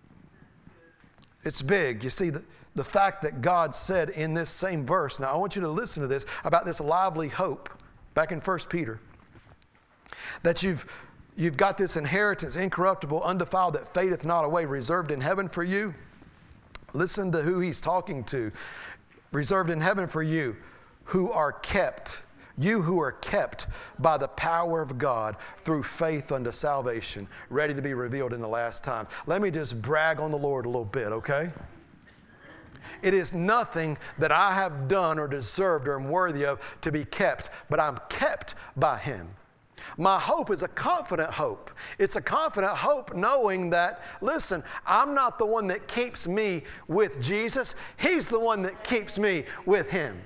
It's big. You see, the fact that God said in this same verse, now I want you to listen to this, about this lively hope, back in 1 Peter, that you've got this inheritance, incorruptible, undefiled, that fadeth not away, reserved in heaven for you. Listen to who He's talking to. Reserved in heaven for you, who are kept. You who are kept by the power of God through faith unto salvation, ready to be revealed in the last time. Let me just brag on the Lord a little bit, okay? It is nothing that I have done or deserved or am worthy of to be kept, but I'm kept by Him. My hope is a confident hope. It's a confident hope knowing that, listen, I'm not the one that keeps me with Jesus. He's the one that keeps me with Him.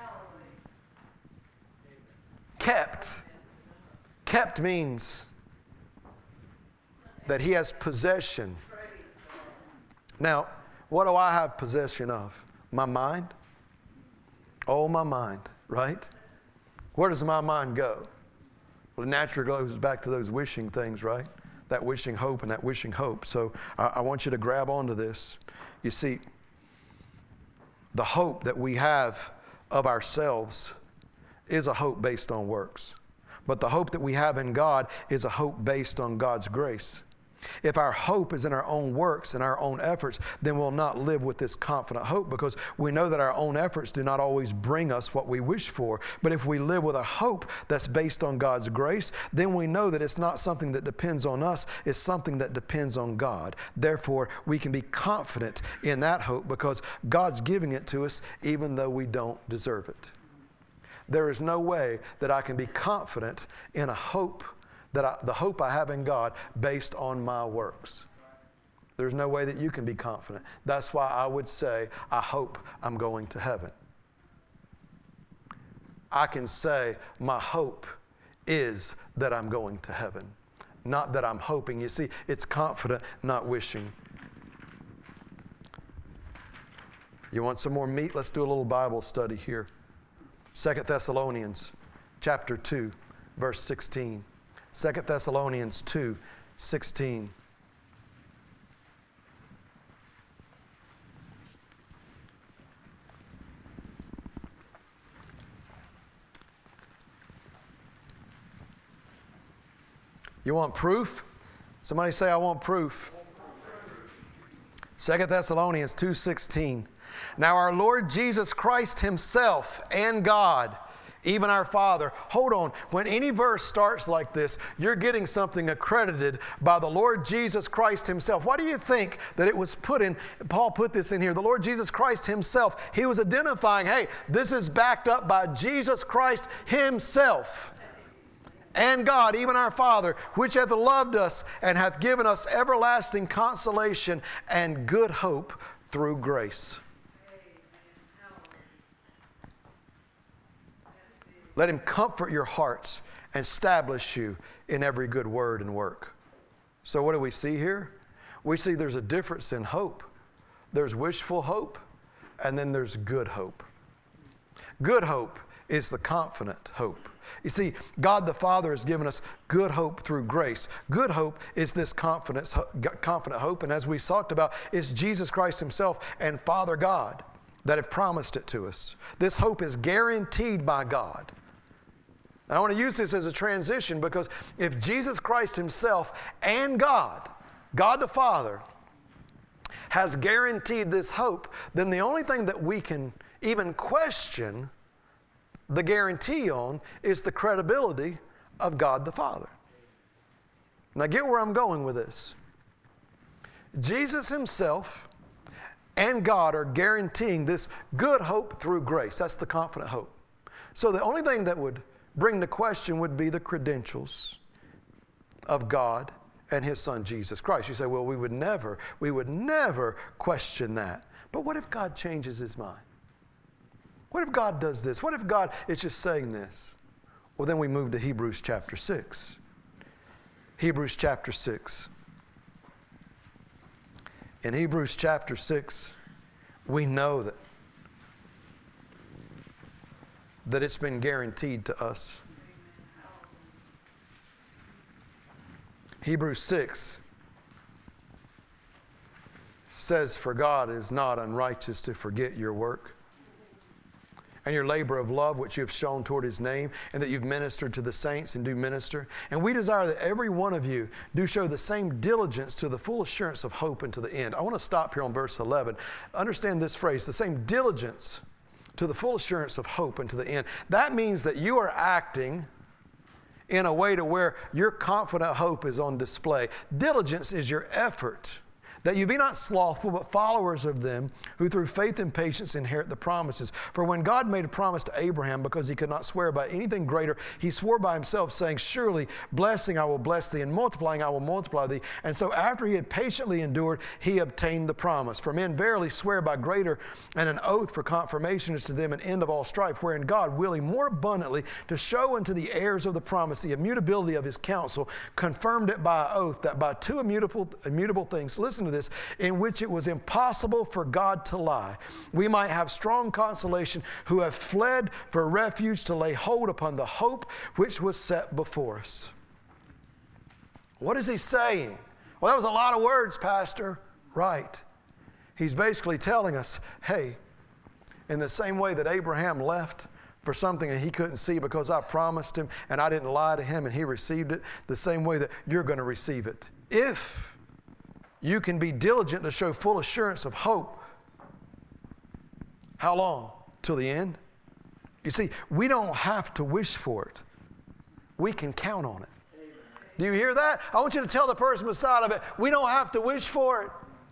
Kept. Kept means that He has possession. Now, what do I have possession of? My mind? Oh, my mind, right? Where does my mind go? Well, it naturally goes back to those wishing things, right? That wishing hope and that wishing hope. So I want you to grab onto this. You see, the hope that we have of ourselves is a hope based on works. But the hope that we have in God is a hope based on God's grace. If our hope is in our own works and our own efforts, then we'll not live with this confident hope, because we know that our own efforts do not always bring us what we wish for. But if we live with a hope that's based on God's grace, then we know that it's not something that depends on us, it's something that depends on God. Therefore, we can be confident in that hope because God's giving it to us even though we don't deserve it. There is no way that I can be confident in a hope, the hope I have in God based on my works. There's no way that you can be confident. That's why I would say, I hope I'm going to heaven. I can say my hope is that I'm going to heaven, not that I'm hoping. You see, it's confident, not wishing. You want some more meat? Let's do a little Bible study here. 2 Thessalonians chapter 2, verse 16. 2 Thessalonians 2, 16. You want proof? Somebody say, I want proof. 2 Thessalonians 2:16. Now our Lord Jesus Christ Himself and God, even our Father. Hold on. When any verse starts like this, you're getting something accredited by the Lord Jesus Christ Himself. Why do you think that it was put in, Paul put this in here, the Lord Jesus Christ Himself. He was identifying, hey, this is backed up by Jesus Christ Himself. And God, even our Father, which hath loved us and hath given us everlasting consolation and good hope through grace. Let Him comfort your hearts and establish you in every good word and work. So what do we see here? We see there's a difference in hope. There's wishful hope, and then there's good hope. Good hope is the confident hope. You see, God the Father has given us good hope through grace. Good hope is this confident hope, and as we talked about, it's Jesus Christ Himself and Father God that have promised it to us. This hope is guaranteed by God. And I want to use this as a transition because if Jesus Christ himself and God the Father, has guaranteed this hope, then the only thing that we can even question the guarantee on is the credibility of God the Father. Now get where I'm going with this. Jesus himself and God are guaranteeing this good hope through grace. That's the confident hope. So the only thing that would bring the question would be the credentials of God and his Son, Jesus Christ. You say, well, we would never question that. But what if God changes his mind? What if God does this? What if God is just saying this? Well, then we move to Hebrews chapter 6. Hebrews chapter 6. In Hebrews chapter 6, we know that it's been guaranteed to us. Hebrews 6 says, for God is not unrighteous to forget your work and your labor of love which you have shown toward his name, and that you've ministered to the saints and do minister. And we desire that every one of you do show the same diligence to the full assurance of hope and to the end. I want to stop here on verse 11. Understand this phrase, the same diligence to the full assurance of hope and to the end. That means that you are acting in a way to where your confident hope is on display. Diligence is your effort, that you be not slothful, but followers of them who through faith and patience inherit the promises. For when God made a promise to Abraham, because he could not swear by anything greater, he swore by himself, saying, surely blessing I will bless thee, and multiplying I will multiply thee. And so after he had patiently endured, he obtained the promise. For men verily swear by greater, and an oath for confirmation is to them an end of all strife, wherein God, willing more abundantly to show unto the heirs of the promise the immutability of his counsel, confirmed it by an oath, that by two immutable things, listen to this, in which it was impossible for God to lie, we might have strong consolation, who have fled for refuge to lay hold upon the hope which was set before us. What is he saying? Well, that was a lot of words, Pastor. Right. He's basically telling us, hey, in the same way that Abraham left for something that he couldn't see because I promised him and I didn't lie to him and he received it, the same way that you're going to receive it. If you can be diligent to show full assurance of hope. How long? Till the end? You see, we don't have to wish for it. We can count on it. Do you hear that? I want you to tell the person beside of it, we don't have to wish for it.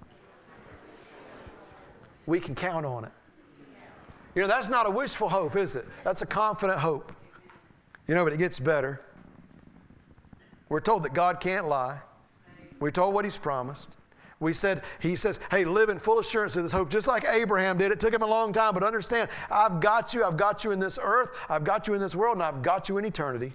We can count on it. You know, that's not a wishful hope, is it? That's a confident hope. You know, but it gets better. We're told that God can't lie. We're told what he's promised. He says, hey, live in full assurance of this hope, just like Abraham did. It took him a long time, but understand, I've got you in this earth, I've got you in this world, and I've got you in eternity.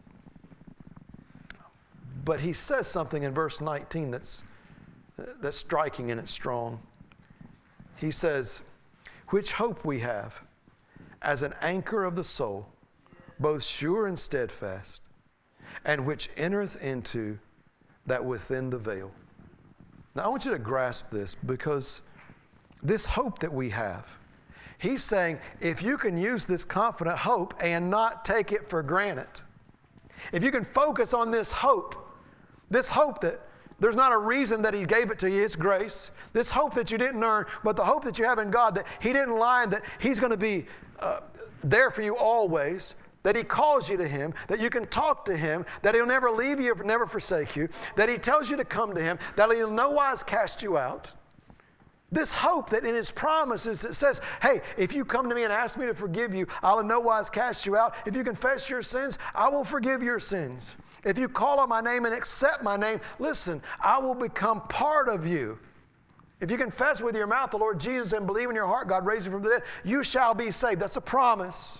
But he says something in verse 19 that's striking and it's strong. He says, which hope we have as an anchor of the soul, both sure and steadfast, and which entereth into that within the veil. Now, I want you to grasp this, because this hope that we have, he's saying, if you can use this confident hope and not take it for granted, if you can focus on this hope that there's not a reason that he gave it to you, it's grace, this hope that you didn't earn, but the hope that you have in God, that he didn't lie, and that he's going to be there for you always, that he calls you to him, that you can talk to him, that he'll never leave you or never forsake you, that he tells you to come to him, that he'll no wise cast you out. This hope that in his promises that says, hey, if you come to me and ask me to forgive you, I'll in no wise cast you out. If you confess your sins, I will forgive your sins. If you call on my name and accept my name, listen, I will become part of you. If you confess with your mouth the Lord Jesus and believe in your heart God raised him from the dead, you shall be saved. That's a promise.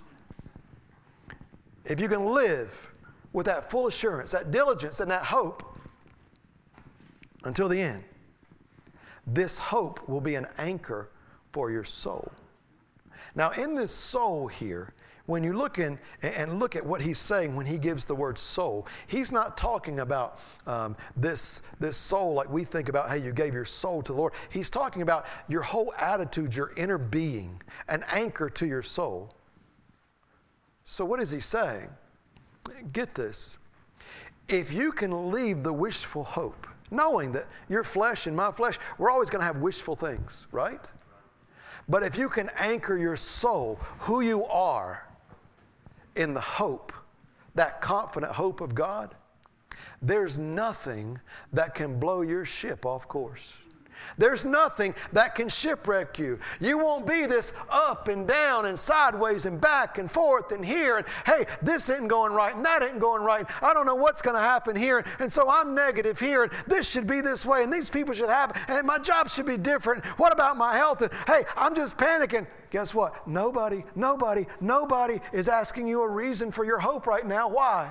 If you can live with that full assurance, that diligence, and that hope until the end, this hope will be an anchor for your soul. Now, in this soul here, when you look in and look at what he's saying when he gives the word soul, he's not talking about this soul like we think about, hey, you gave your soul to the Lord. He's talking about your whole attitude, your inner being, an anchor to your soul. So what is he saying? Get this. If you can leave the wishful hope, knowing that your flesh and my flesh, we're always going to have wishful things, right? But if you can anchor your soul, who you are, in the hope, that confident hope of God, there's nothing that can blow your ship off course. There's nothing that can shipwreck you. You won't be this up and down and sideways and back and forth and here and hey, this isn't going right and that isn't going right. I don't know what's going to happen here, and so I'm negative here, and this should be this way and these people should have, and my job should be different. What about my health? And hey, I'm just panicking. Guess what? Nobody is asking you a reason for your hope right now. Why?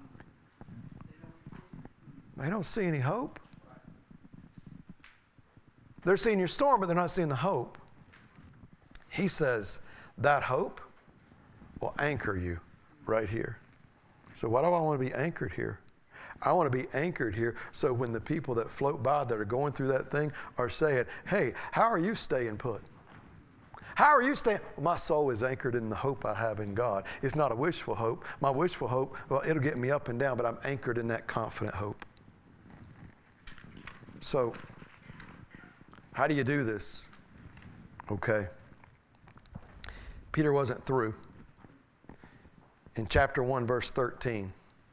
They don't see any hope. They're seeing your storm, but they're not seeing the hope. He says that hope will anchor you right here. So why do I want to be anchored here? I want to be anchored here so when the people that float by that are going through that thing are saying, hey, how are you staying put? How are you staying? Well, my soul is anchored in the hope I have in God. It's not a wishful hope. My wishful hope, well, it'll get me up and down, but I'm anchored in that confident hope. So, how do you do this? Okay. Peter wasn't through. In chapter 1, verse 13,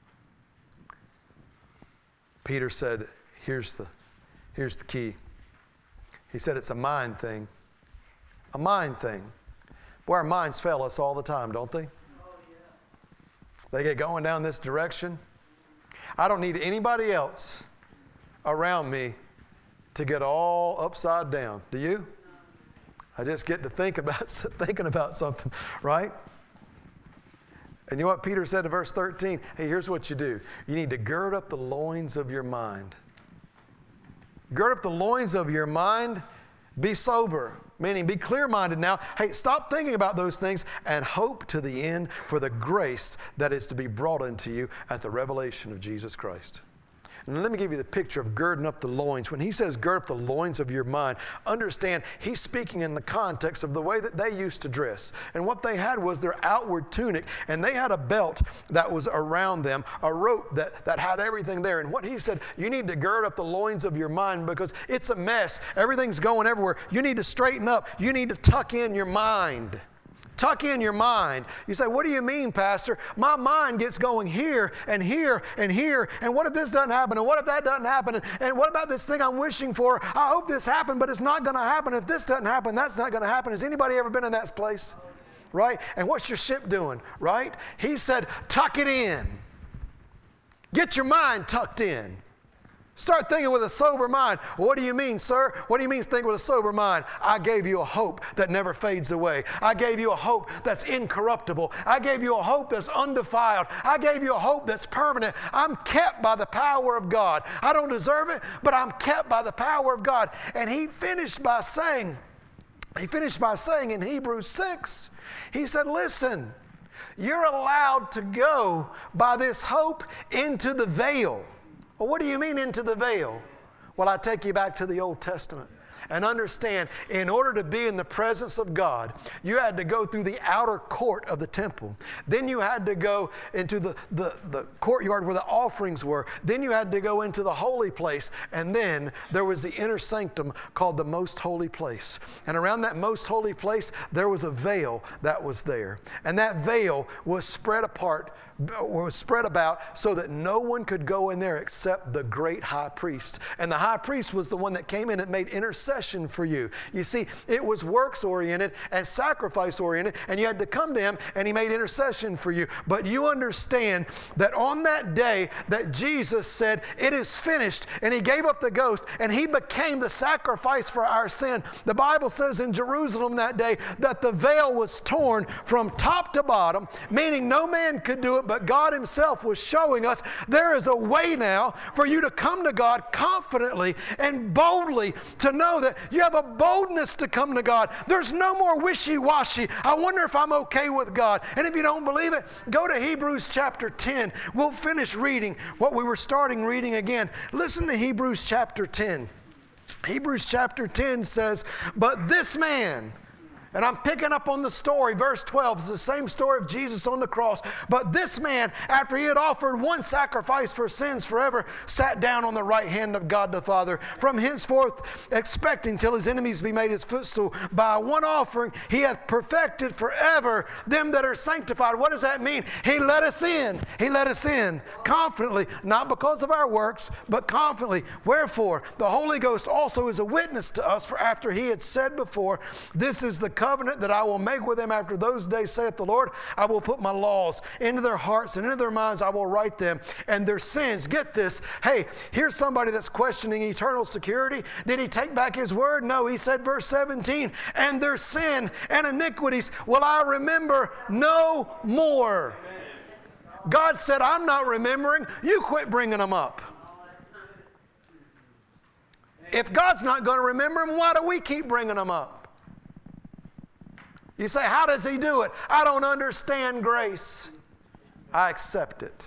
Peter said, here's the key. He said it's a mind thing. A mind thing. Boy, our minds fail us all the time, don't they? Oh, yeah. They get going down this direction. I don't need anybody else around me to get all upside down. Do you? I just get to thinking about something, right? And you know what Peter said in verse 13? Hey, here's what you do. You need to gird up the loins of your mind. Gird up the loins of your mind. Be sober, meaning be clear-minded now. Hey, stop thinking about those things and hope to the end for the grace that is to be brought unto you at the revelation of Jesus Christ. And let me give you the picture of girding up the loins. When he says gird up the loins of your mind, understand he's speaking in the context of the way that they used to dress. And what they had was their outward tunic, and they had a belt that was around them, a rope that had everything there. And what he said, you need to gird up the loins of your mind because it's a mess. Everything's going everywhere. You need to straighten up. You need to tuck in your mind. Tuck in your mind. You say, what do you mean, Pastor? My mind gets going here and here and here. And what if this doesn't happen? And what if that doesn't happen? And what about this thing I'm wishing for? I hope this happened, but it's not going to happen. If this doesn't happen, that's not going to happen. Has anybody ever been in that place? Right? And what's your ship doing? Right? He said, tuck it in. Get your mind tucked in. Start thinking with a sober mind. What do you mean, sir? What do you mean think with a sober mind? I gave you a hope that never fades away. I gave you a hope that's incorruptible. I gave you a hope that's undefiled. I gave you a hope that's permanent. I'm kept by the power of God. I don't deserve it, but I'm kept by the power of God. And he finished by saying in Hebrews 6, he said, listen, you're allowed to go by this hope into the veil. Well, what do you mean into the veil? Well, I take you back to the Old Testament and understand, in order to be in the presence of God, you had to go through the outer court of the temple. Then you had to go into the courtyard where the offerings were. Then you had to go into the holy place. And then there was the inner sanctum called the most holy place. And around that most holy place, there was a veil that was there. And that veil was spread about so that no one could go in there except the great high priest. And the high priest was the one that came in and made intercession for you. You see, it was works-oriented and sacrifice-oriented, and you had to come to him, and he made intercession for you. But you understand that on that day that Jesus said, it is finished, and he gave up the ghost, and he became the sacrifice for our sin. The Bible says in Jerusalem that day that the veil was torn from top to bottom, meaning no man could do it, but God himself was showing us there is a way now for you to come to God confidently and boldly, to know that you have a boldness to come to God. There's no more wishy-washy. I wonder if I'm okay with God. And if you don't believe it, go to Hebrews chapter 10. We'll finish reading what we were starting reading again. Listen to Hebrews chapter 10. Hebrews chapter 10 says, but this man, And I'm picking up on the story, verse 12. It's the same story of Jesus on the cross. But this man, after he had offered one sacrifice for sins forever, sat down on the right hand of God the Father. From henceforth, expecting till his enemies be made his footstool. By one offering, he hath perfected forever them that are sanctified. What does that mean? He let us in. He let us in confidently, not because of our works, but confidently. Wherefore, the Holy Ghost also is a witness to us, for after he had said before, this is the covenant that I will make with them after those days, saith the Lord. I will put my laws into their hearts and into their minds. I will write them, and their sins. Get this. Hey, here's somebody that's questioning eternal security. Did he take back his word? No. He said, verse 17, and their sin and iniquities will I remember no more. God said, I'm not remembering. You quit bringing them up. If God's not going to remember them, why do we keep bringing them up? You say, how does he do it? I don't understand grace. I accept it.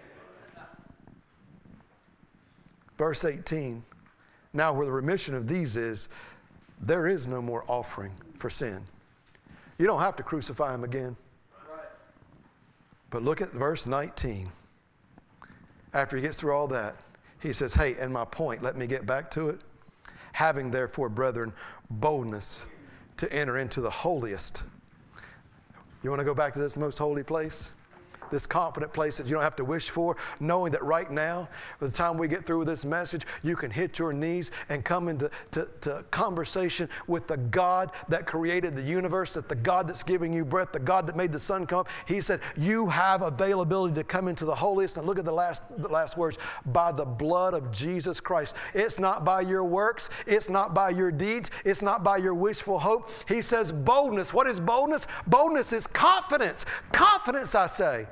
Verse 18, now where the remission of these is, there is no more offering for sin. You don't have to crucify him again. But look at verse 19. After he gets through all that, he says, hey, and my point, let me get back to it. Having therefore, brethren, boldness to enter into the holiest. You want to go back to this most holy place? This confident place that you don't have to wish for, knowing that right now, by the time we get through with this message, you can hit your knees and come into conversation with the God that created the universe, that the God that's giving you breath, the God that made the sun come up. He said, you have availability to come into the holiest. And look at the last words, by the blood of Jesus Christ. It's not by your works. It's not by your deeds. It's not by your wishful hope. He says boldness. What is boldness? Boldness is confidence. Confidence, I say.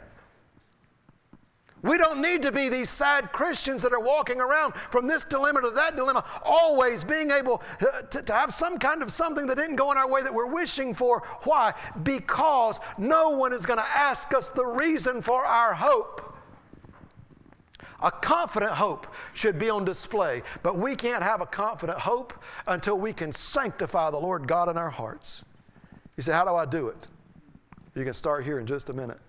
We don't need to be these sad Christians that are walking around from this dilemma to that dilemma, always being able to have some kind of something that didn't go in our way that we're wishing for. Why? Because no one is going to ask us the reason for our hope. A confident hope should be on display, but we can't have a confident hope until we can sanctify the Lord God in our hearts. You say, how do I do it? You can start here in just a minute.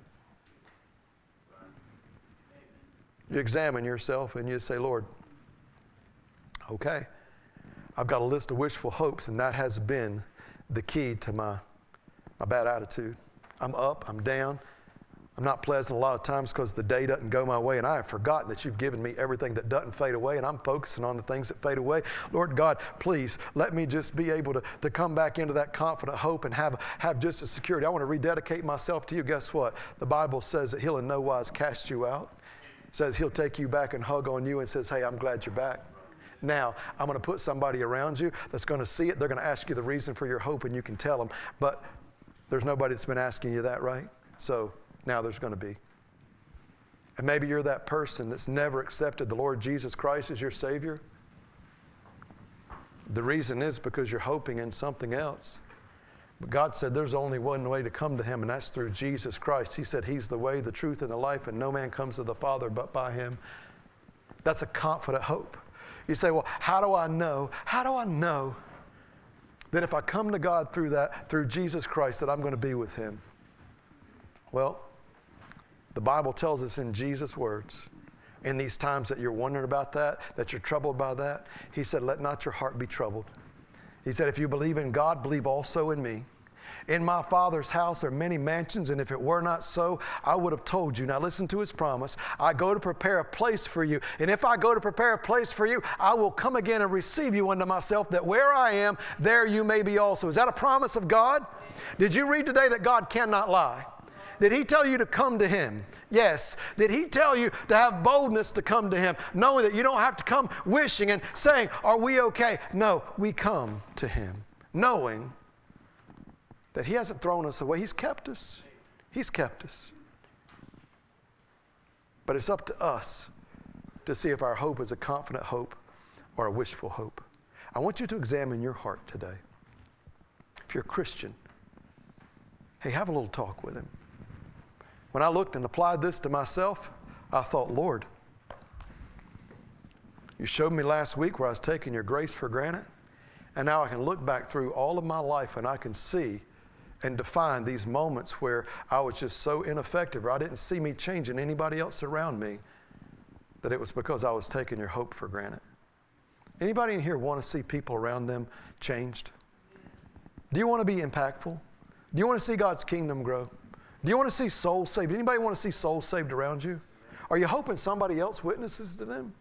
You examine yourself and you say, Lord, okay, I've got a list of wishful hopes, and that has been the key to my bad attitude. I'm up, I'm down, I'm not pleasant a lot of times because the day doesn't go my way, and I have forgotten that you've given me everything that doesn't fade away, and I'm focusing on the things that fade away. Lord God, please let me just be able to come back into that confident hope and have just a security. I want to rededicate myself to you. Guess what? The Bible says that he'll in no wise cast you out. Says he'll take you back and hug on you and says, hey, I'm glad you're back. Now, I'm going to put somebody around you that's going to see it. They're going to ask you the reason for your hope, and you can tell them. But there's nobody that's been asking you that, right? So now there's going to be. And maybe you're that person that's never accepted the Lord Jesus Christ as your Savior. The reason is because you're hoping in something else. But God said there's only one way to come to him, and that's through Jesus Christ. He said he's the way, the truth, and the life, and no man comes to the Father but by him. That's a confident hope. You say, well, how do I know? How do I know that if I come to God through Jesus Christ, that I'm going to be with him? Well, the Bible tells us in Jesus' words, in these times that you're wondering about that you're troubled by that, he said, let not your heart be troubled. He said, if you believe in God, believe also in me. In my Father's house are many mansions, and if it were not so, I would have told you. Now listen to his promise. I go to prepare a place for you. And if I go to prepare a place for you, I will come again and receive you unto myself, that where I am, there you may be also. Is that a promise of God? Did you read today that God cannot lie? Did he tell you to come to him? Yes. Did he tell you to have boldness to come to him, knowing that you don't have to come wishing and saying, are we okay? No, we come to him, knowing that he hasn't thrown us away. He's kept us. He's kept us. But it's up to us to see if our hope is a confident hope or a wishful hope. I want you to examine your heart today. If you're a Christian, hey, have a little talk with him. When I looked and applied this to myself, I thought, Lord, you showed me last week where I was taking your grace for granted, and now I can look back through all of my life and I can see and define these moments where I was just so ineffective, or I didn't see me changing anybody else around me, that it was because I was taking your hope for granted. Anybody in here want to see people around them changed? Do you want to be impactful? Do you want to see God's kingdom grow? Do you want to see souls saved? Anybody want to see souls saved around you? Are you hoping somebody else witnesses to them?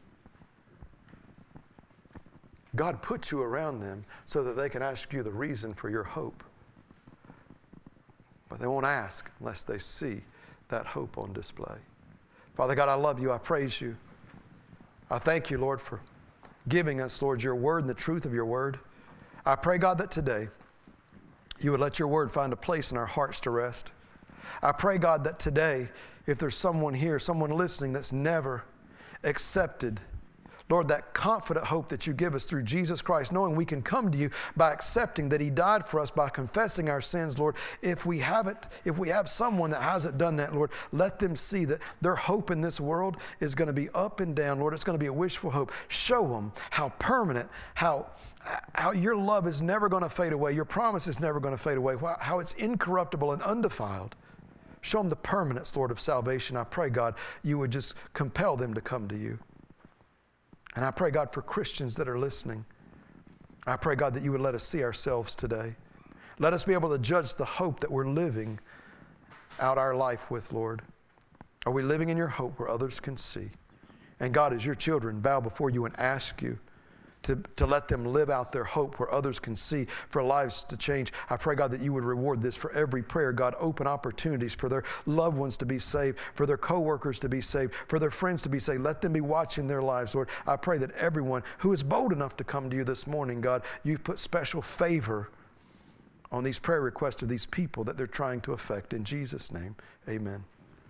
God put you around them so that they can ask you the reason for your hope. But they won't ask unless they see that hope on display. Father God, I love you. I praise you. I thank you, Lord, for giving us, Lord, your word and the truth of your word. I pray, God, that today you would let your word find a place in our hearts to rest. I pray, God, that today, if there's someone here, someone listening that's never accepted, Lord, that confident hope that you give us through Jesus Christ, knowing we can come to you by accepting that he died for us, by confessing our sins, Lord. If we have someone that hasn't done that, Lord, let them see that their hope in this world is going to be up and down, Lord. It's going to be a wishful hope. Show them how permanent, how your love is never going to fade away. Your promise is never going to fade away. How it's incorruptible and undefiled. Show them the permanence, Lord, of salvation. I pray, God, you would just compel them to come to you. And I pray, God, for Christians that are listening. I pray, God, that you would let us see ourselves today. Let us be able to judge the hope that we're living out our life with, Lord. Are we living in your hope where others can see? And God, as your children bow before you and ask you to let them live out their hope where others can see, for lives to change. I pray, God, that you would reward this for every prayer. God, open opportunities for their loved ones to be saved, for their coworkers to be saved, for their friends to be saved. Let them be watching their lives, Lord. I pray that everyone who is bold enough to come to you this morning, God, you put special favor on these prayer requests of these people that they're trying to affect. In Jesus' name, amen.